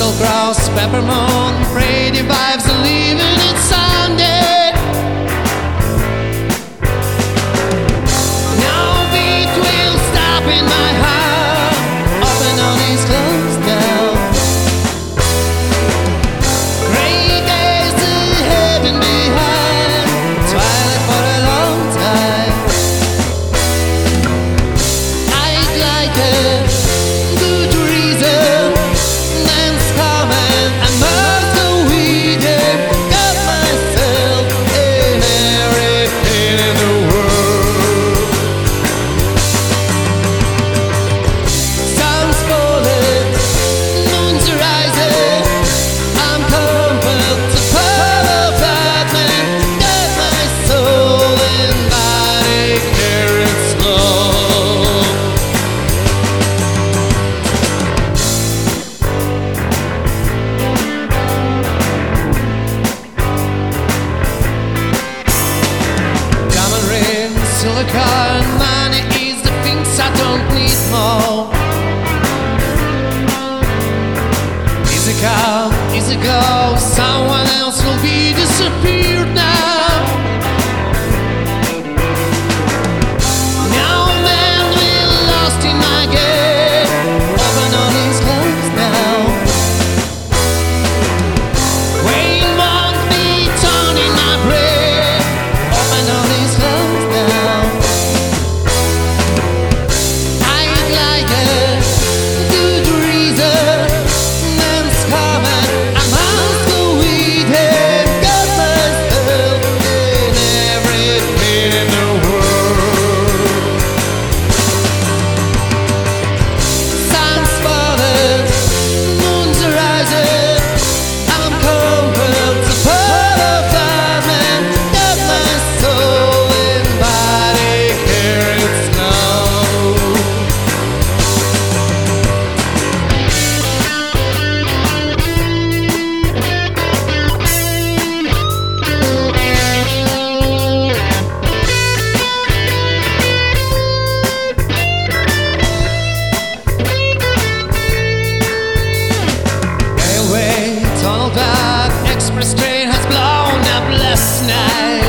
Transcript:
Crystal Cross, Peppermint, Brady vibes and leaving it Sunday. No beat will stop in my heart. Open on his closed now. Gray days ahead and behind. Twilight for a long time. I'd like a good reason. Man's coming, I must go with him. Got myself in everything in the world. Sun's falling, moon's rising. I'm compelled to follow Batman. Got my soul and body carried slow. Diamond ring, silicone, money is the things I don't need more. Easy come, easy go, someone else will be disappeared now. Now man will lost in my game. Open on his clothes now. Wayne won't be torn in my brain. Open on his clothes now. I'd like a good reason. Man's coming, I must go with him. Got myself in everything in the world. Sun's falling, moon's rising. I'm compelled to follow Batman. Got my soul and body carried slow. Railway, tunnel dark, express train has blown up last night.